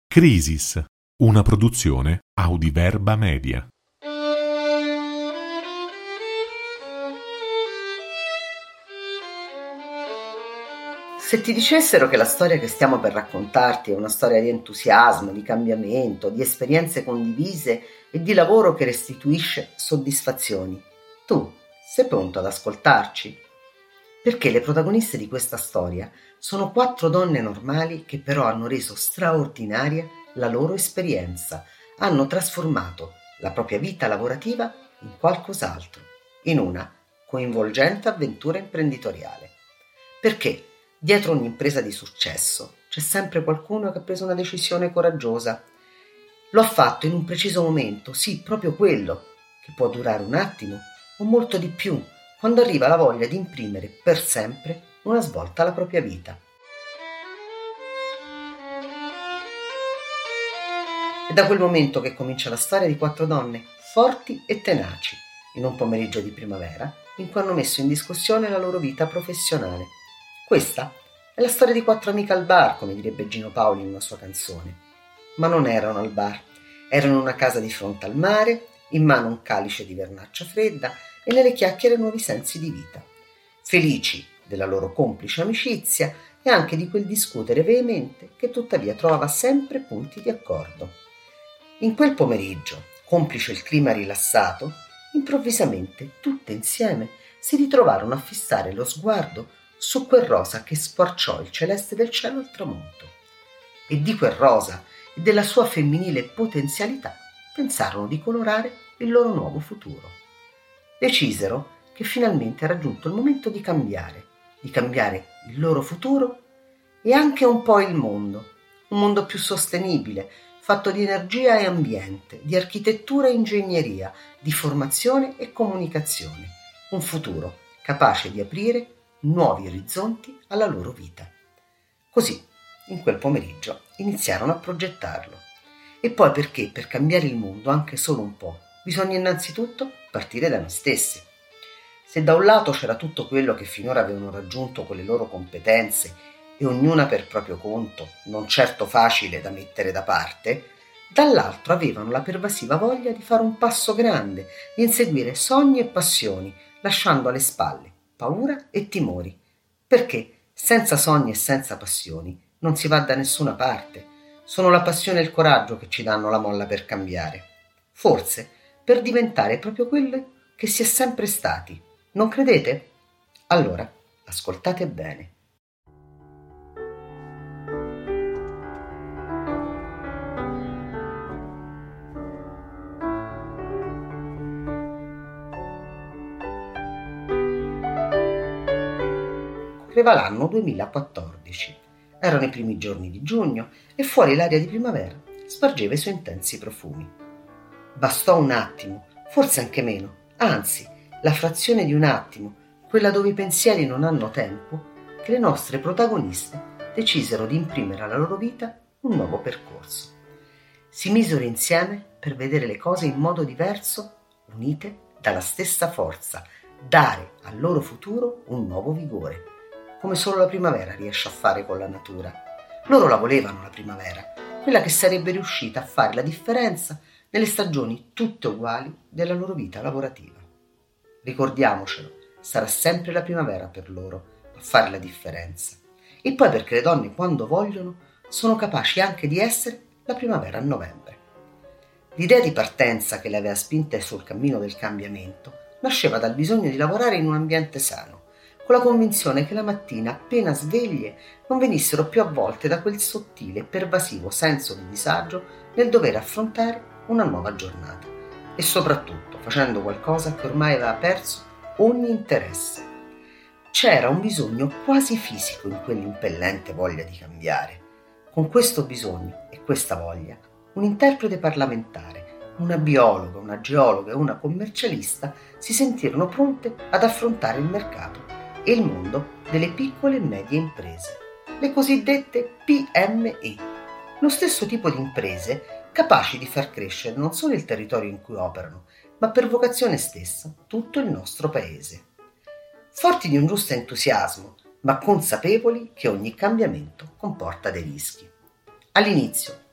Crisis, una produzione Audiverba Media. Se ti dicessero che la storia che stiamo per raccontarti è una storia di entusiasmo, di cambiamento, di esperienze condivise e di lavoro che restituisce soddisfazioni, tu sei pronto ad ascoltarci? Perché le protagoniste di questa storia sono 4 donne normali che però hanno reso straordinaria la loro esperienza, hanno trasformato la propria vita lavorativa in qualcos'altro, in una coinvolgente avventura imprenditoriale. Perché dietro ogni impresa di successo c'è sempre qualcuno che ha preso una decisione coraggiosa. Lo ha fatto in un preciso momento, sì, proprio quello, che può durare un attimo o molto di più, quando arriva la voglia di imprimere per sempre una svolta alla propria vita. È da quel momento che comincia la storia di 4 donne forti e tenaci, in un pomeriggio di primavera, in cui hanno messo in discussione la loro vita professionale. Questa è la storia di 4 amiche al bar, come direbbe Gino Paoli in una sua canzone. Ma non erano al bar, erano in una casa di fronte al mare, in mano un calice di vernaccia fredda e nelle chiacchiere nuovi sensi di vita. Felici della loro complice amicizia e anche di quel discutere veemente che tuttavia trovava sempre punti di accordo. In quel pomeriggio, complice il clima rilassato, improvvisamente tutte insieme si ritrovarono a fissare lo sguardo su quel rosa che squarciò il celeste del cielo al tramonto. E di quel rosa e della sua femminile potenzialità pensarono di colorare il loro nuovo futuro. Decisero che finalmente era giunto il momento di cambiare il loro futuro e anche un po' il mondo, un mondo più sostenibile, fatto di energia e ambiente, di architettura e ingegneria, di formazione e comunicazione, un futuro capace di aprire nuovi orizzonti alla loro vita. Così, in quel pomeriggio, iniziarono a progettarlo. E poi perché per cambiare il mondo, anche solo un po', bisogna innanzitutto partire da noi stessi. Se da un lato c'era tutto quello che finora avevano raggiunto con le loro competenze e ognuna per proprio conto, non certo facile da mettere da parte, dall'altro avevano la pervasiva voglia di fare un passo grande, di inseguire sogni e passioni, lasciando alle spalle paura e timori, perché senza sogni e senza passioni non si va da nessuna parte. Sono la passione e il coraggio che ci danno la molla per cambiare. Forse per diventare proprio quello che si è sempre stati. Non credete? Allora, ascoltate bene. Correva l'anno 2014. Erano i primi giorni di giugno e fuori l'aria di primavera spargeva i suoi intensi profumi. Bastò un attimo, forse anche meno, anzi, la frazione di un attimo, quella dove i pensieri non hanno tempo, che le nostre protagoniste decisero di imprimere alla loro vita un nuovo percorso. Si misero insieme per vedere le cose in modo diverso, unite dalla stessa forza, dare al loro futuro un nuovo vigore, come solo la primavera riesce a fare con la natura. Loro la volevano la primavera, quella che sarebbe riuscita a fare la differenza nelle stagioni tutte uguali della loro vita lavorativa. Ricordiamocelo, sarà sempre la primavera per loro a fare la differenza. E poi perché le donne quando vogliono sono capaci anche di essere la primavera a novembre. L'idea di partenza che le aveva spinte sul cammino del cambiamento nasceva dal bisogno di lavorare in un ambiente sano, con la convinzione che la mattina, appena sveglie, non venissero più avvolte da quel sottile e pervasivo senso di disagio nel dover affrontare una nuova giornata e soprattutto facendo qualcosa che ormai aveva perso ogni interesse. C'era un bisogno quasi fisico in quell'impellente voglia di cambiare. Con questo bisogno e questa voglia, un interprete parlamentare, una biologa, una geologa e una commercialista si sentirono pronte ad affrontare il mercato e il mondo delle piccole e medie imprese, le cosiddette PMI, lo stesso tipo di imprese capaci di far crescere non solo il territorio in cui operano, ma per vocazione stessa tutto il nostro paese. Forti di un giusto entusiasmo, ma consapevoli che ogni cambiamento comporta dei rischi. All'inizio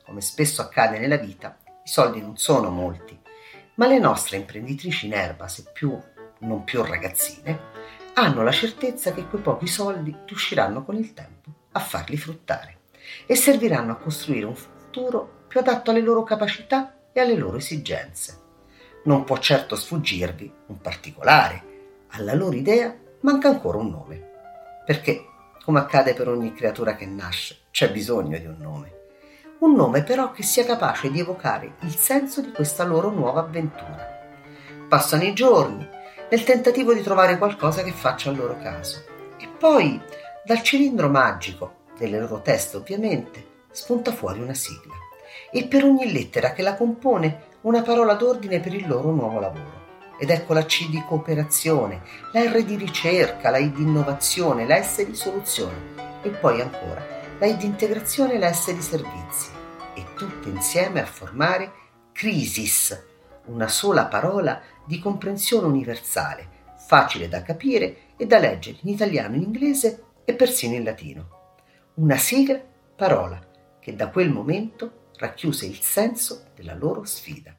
come spesso accade nella vita, i soldi non sono molti, ma le nostre imprenditrici in erba, non più ragazzine, hanno la certezza che quei pochi soldi riusciranno con il tempo a farli fruttare e serviranno a costruire un futuro più adatto alle loro capacità e alle loro esigenze. Non può certo sfuggirvi un particolare: alla loro idea manca ancora un nome, perché, come accade per ogni creatura che nasce, c'è bisogno di un nome però che sia capace di evocare il senso di questa loro nuova avventura. Passano i giorni nel tentativo di trovare qualcosa che faccia al loro caso, e poi dal cilindro magico delle loro teste, ovviamente, spunta fuori una sigla, e per ogni lettera che la compone una parola d'ordine per il loro nuovo lavoro. Ed ecco la C di cooperazione, la R di ricerca, la I di innovazione, la S di soluzione e poi ancora la I di integrazione e la S di servizi, e tutte insieme a formare Crisis, una sola parola di comprensione universale, facile da capire e da leggere in italiano, in inglese e persino in latino. Una sigla parola che da quel momento racchiuse il senso della loro sfida.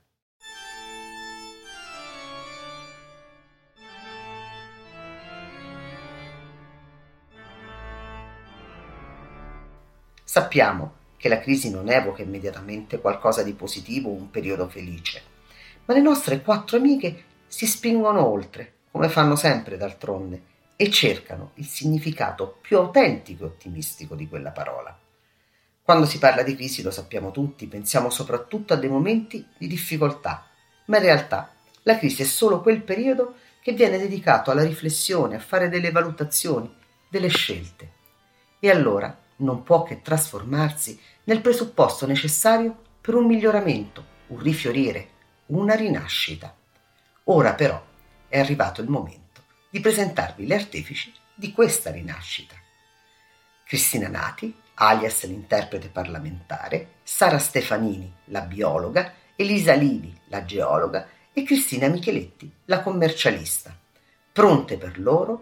Sappiamo che la crisi non evoca immediatamente qualcosa di positivo o un periodo felice, ma le nostre 4 amiche si spingono oltre, come fanno sempre d'altronde, e cercano il significato più autentico e ottimistico di quella parola. Quando si parla di crisi, lo sappiamo tutti, pensiamo soprattutto a dei momenti di difficoltà, ma in realtà la crisi è solo quel periodo che viene dedicato alla riflessione, a fare delle valutazioni, delle scelte. E allora non può che trasformarsi nel presupposto necessario per un miglioramento, un rifiorire, una rinascita. Ora però è arrivato il momento di presentarvi le artefici di questa rinascita. Cristina Nati, alias l'interprete parlamentare, Sara Stefanini, la biologa, Elisa Livi, la geologa, e Cristina Micheletti, la commercialista, pronte per loro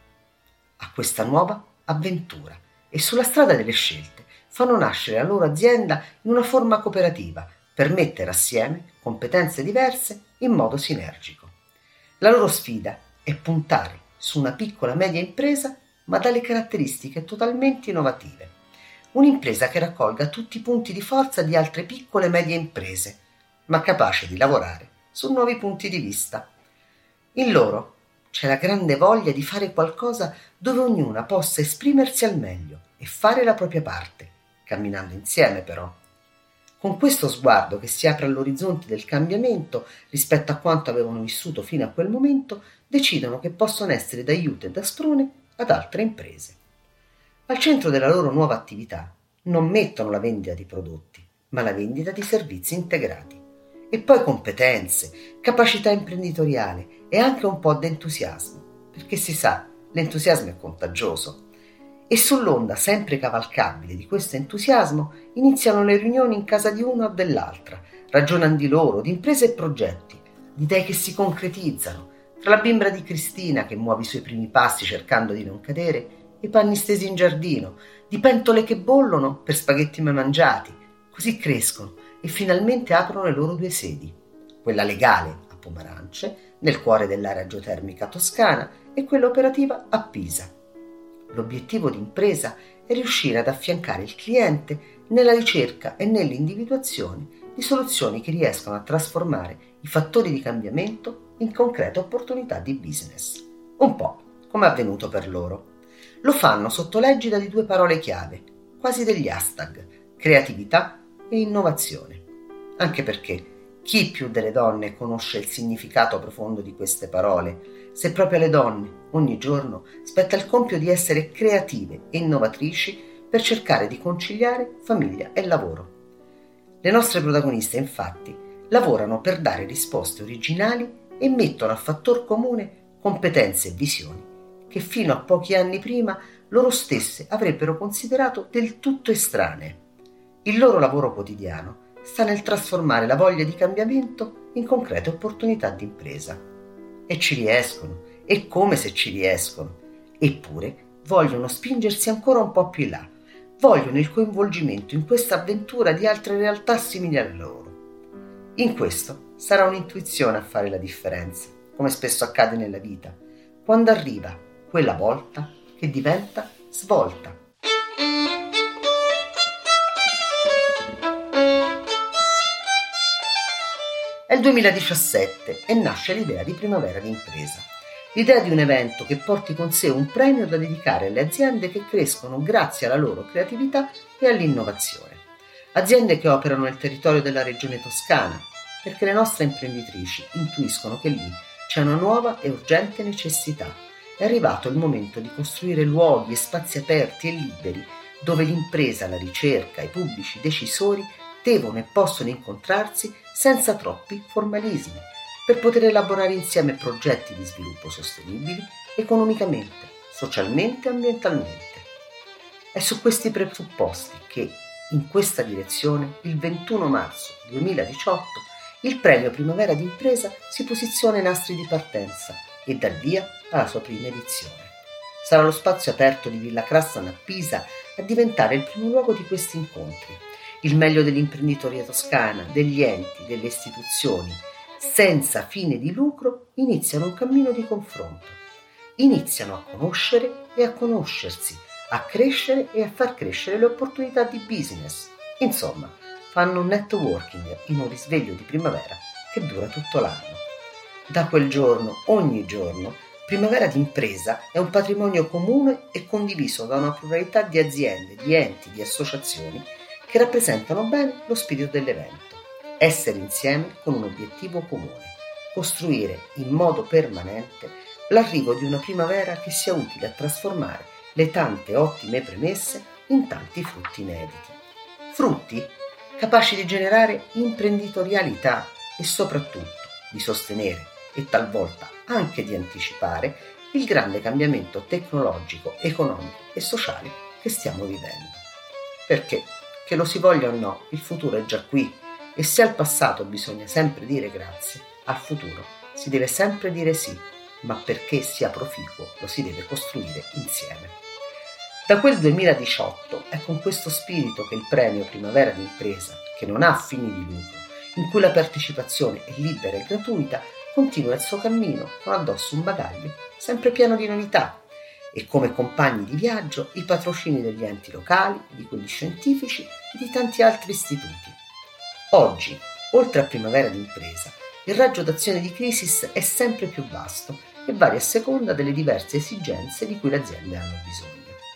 a questa nuova avventura, e sulla strada delle scelte fanno nascere la loro azienda in una forma cooperativa per mettere assieme competenze diverse in modo sinergico. La loro sfida è puntare su una piccola media impresa, ma dalle caratteristiche totalmente innovative. Un'impresa che raccolga tutti i punti di forza di altre piccole e medie imprese, ma capace di lavorare su nuovi punti di vista. In loro c'è la grande voglia di fare qualcosa dove ognuna possa esprimersi al meglio e fare la propria parte, camminando insieme però. Con questo sguardo che si apre all'orizzonte del cambiamento rispetto a quanto avevano vissuto fino a quel momento, decidono che possono essere d'aiuto e da sprone ad altre imprese. Al centro della loro nuova attività non mettono la vendita di prodotti, ma la vendita di servizi integrati. E poi competenze, capacità imprenditoriale e anche un po' di entusiasmo, perché si sa, l'entusiasmo è contagioso. E sull'onda sempre cavalcabile di questo entusiasmo iniziano le riunioni in casa di una o dell'altra, ragionano di loro, di imprese e progetti, di idee che si concretizzano, tra la bimbra di Cristina che muove i suoi primi passi cercando di non cadere, e i panni stesi in giardino, di pentole che bollono per spaghetti mai mangiati. Così crescono e finalmente aprono le loro 2 sedi, quella legale a Pomarance, nel cuore dell'area geotermica toscana, e quella operativa a Pisa. L'obiettivo d'impresa è riuscire ad affiancare il cliente nella ricerca e nell'individuazione di soluzioni che riescano a trasformare i fattori di cambiamento in concrete opportunità di business. Un po' come è avvenuto per loro. Lo fanno sotto l'egida di 2 parole chiave, quasi degli hashtag: creatività e innovazione. Anche perché chi più delle donne conosce il significato profondo di queste parole, se proprio alle donne ogni giorno spetta il compito di essere creative e innovatrici per cercare di conciliare famiglia e lavoro. Le nostre protagoniste, infatti, lavorano per dare risposte originali e mettono a fattor comune competenze e visioni che fino a pochi anni prima loro stesse avrebbero considerato del tutto estranee. Il loro lavoro quotidiano sta nel trasformare la voglia di cambiamento in concrete opportunità di impresa. E ci riescono, e come se ci riescono. Eppure vogliono spingersi ancora un po' più in là, vogliono il coinvolgimento in questa avventura di altre realtà simili a loro. In questo sarà un'intuizione a fare la differenza, come spesso accade nella vita, quando arriva quella volta che diventa svolta. È il 2017 e nasce l'idea di Primavera d'Impresa. L'idea di un evento che porti con sé un premio da dedicare alle aziende che crescono grazie alla loro creatività e all'innovazione. Aziende che operano nel territorio della regione Toscana, perché le nostre imprenditrici intuiscono che lì c'è una nuova e urgente necessità. È arrivato il momento di costruire luoghi e spazi aperti e liberi dove l'impresa, la ricerca, i pubblici decisori devono e possono incontrarsi senza troppi formalismi, per poter elaborare insieme progetti di sviluppo sostenibili economicamente, socialmente e ambientalmente. È su questi presupposti che, in questa direzione, il 21 marzo 2018, il premio Primavera d'Impresa si posiziona ai nastri di partenza e dà via alla sua prima edizione. Sarà lo spazio aperto di Villa Crassan a Pisa a diventare il primo luogo di questi incontri. Il meglio dell'imprenditoria toscana, degli enti, delle istituzioni, senza fine di lucro, iniziano un cammino di confronto. Iniziano a conoscere e a conoscersi, a crescere e a far crescere le opportunità di business. Insomma, fanno un networking in un risveglio di primavera che dura tutto l'anno. Da quel giorno, ogni giorno, Primavera d'Impresa è un patrimonio comune e condiviso da una pluralità di aziende, di enti, di associazioni che rappresentano bene lo spirito dell'evento. Essere insieme con un obiettivo comune, costruire in modo permanente l'arrivo di una primavera che sia utile a trasformare le tante ottime premesse in tanti frutti inediti. Frutti capaci di generare imprenditorialità e soprattutto di sostenere e talvolta anche di anticipare il grande cambiamento tecnologico, economico e sociale che stiamo vivendo. Perché, che lo si voglia o no, il futuro è già qui e se al passato bisogna sempre dire grazie, al futuro si deve sempre dire sì, ma perché sia proficuo lo si deve costruire insieme. Da quel 2018 è con questo spirito che il premio Primavera d'Impresa, che non ha fini di lucro, in cui la partecipazione è libera e gratuita, continua il suo cammino con addosso un bagaglio sempre pieno di novità e come compagni di viaggio i patrocini degli enti locali, di quelli scientifici e di tanti altri istituti. Oggi, oltre a Primavera d'Impresa, il raggio d'azione di Crisis è sempre più vasto e varia a seconda delle diverse esigenze di cui le aziende hanno bisogno.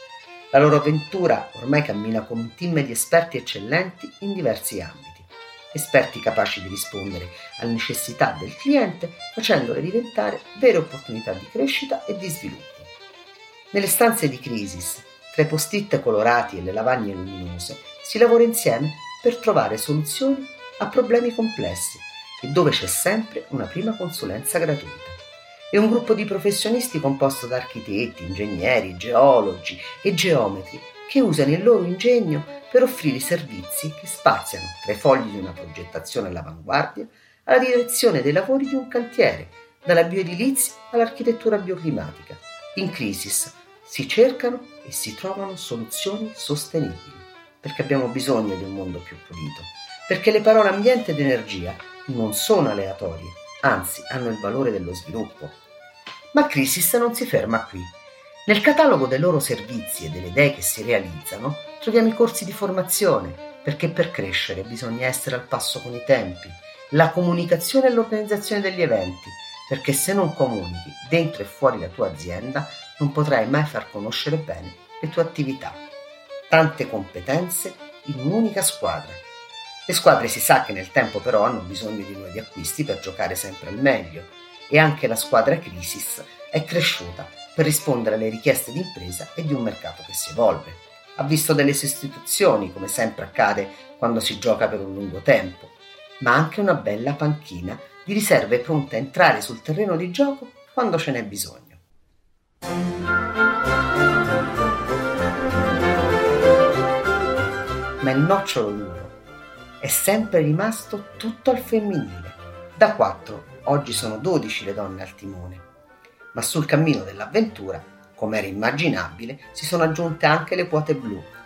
La loro avventura ormai cammina con un team di esperti eccellenti in diversi ambiti. Esperti capaci di rispondere alle necessità del cliente, facendole diventare vere opportunità di crescita e di sviluppo. Nelle stanze di Crisis, tra i post-it colorati e le lavagne luminose, si lavora insieme per trovare soluzioni a problemi complessi e dove c'è sempre una prima consulenza gratuita. È un gruppo di professionisti composto da architetti, ingegneri, geologi e geometri che usano il loro ingegno per offrire servizi che spaziano tra i fogli di una progettazione all'avanguardia alla direzione dei lavori di un cantiere, dalla bioedilizia all'architettura bioclimatica. In Crisis si cercano e si trovano soluzioni sostenibili, perché abbiamo bisogno di un mondo più pulito, perché le parole ambiente ed energia non sono aleatorie, anzi hanno il valore dello sviluppo. Ma Crisis non si ferma qui. Nel catalogo dei loro servizi e delle idee che si realizzano troviamo i corsi di formazione, perché per crescere bisogna essere al passo con i tempi, la comunicazione e l'organizzazione degli eventi, perché se non comunichi dentro e fuori la tua azienda non potrai mai far conoscere bene le tue attività. Tante competenze in un'unica squadra. Le squadre si sa che nel tempo però hanno bisogno di nuovi acquisti per giocare sempre al meglio e anche la squadra Crisis è cresciuta per rispondere alle richieste di impresa e di un mercato che si evolve. Ha visto delle sostituzioni, come sempre accade quando si gioca per un lungo tempo, ma anche una bella panchina di riserve pronte a entrare sul terreno di gioco quando ce n'è bisogno. Ma il nocciolo duro è sempre rimasto tutto al femminile. Da 4, oggi sono 12 le donne al timone. Ma sul cammino dell'avventura, come era immaginabile, si sono aggiunte anche le quote blu,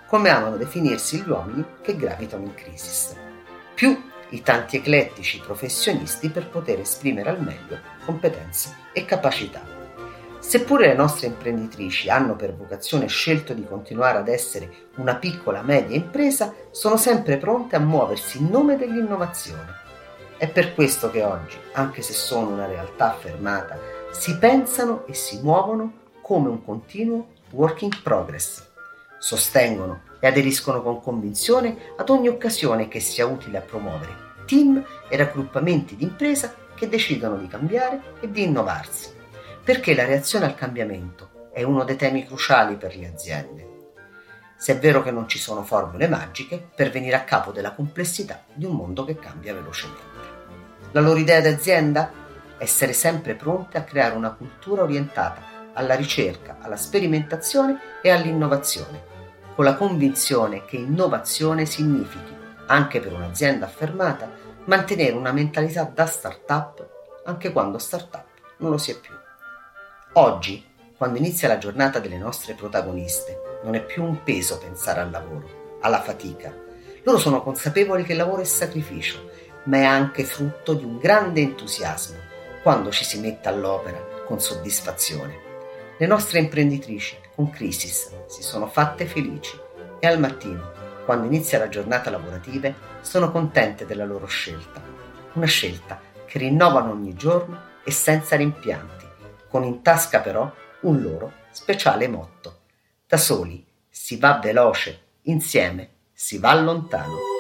come amano definirsi gli uomini che gravitano in Crisis, più i tanti eclettici professionisti per poter esprimere al meglio competenze e capacità. Seppure le nostre imprenditrici hanno per vocazione scelto di continuare ad essere una piccola media impresa, sono sempre pronte a muoversi in nome dell'innovazione. È per questo che oggi, anche se sono una realtà affermata, si pensano e si muovono come un continuo work in progress. Sostengono e aderiscono con convinzione ad ogni occasione che sia utile a promuovere team e raggruppamenti di impresa che decidono di cambiare e di innovarsi, perché la reazione al cambiamento è uno dei temi cruciali per le aziende. Se è vero che non ci sono formule magiche per venire a capo della complessità di un mondo che cambia velocemente. La loro idea d'azienda? Essere sempre pronte a creare una cultura orientata alla ricerca, alla sperimentazione e all'innovazione, con la convinzione che innovazione significhi, anche per un'azienda affermata, mantenere una mentalità da start-up anche quando start-up non lo si è più. Oggi, quando inizia la giornata delle nostre protagoniste, non è più un peso pensare al lavoro, alla fatica. Loro sono consapevoli che il lavoro è sacrificio, ma è anche frutto di un grande entusiasmo quando ci si mette all'opera con soddisfazione. Le nostre imprenditrici, con Crisis, si sono fatte felici e al mattino, quando inizia la giornata lavorativa, sono contente della loro scelta. Una scelta che rinnovano ogni giorno e senza rimpianti, con in tasca però un loro speciale motto. Da soli si va veloce, insieme si va lontano.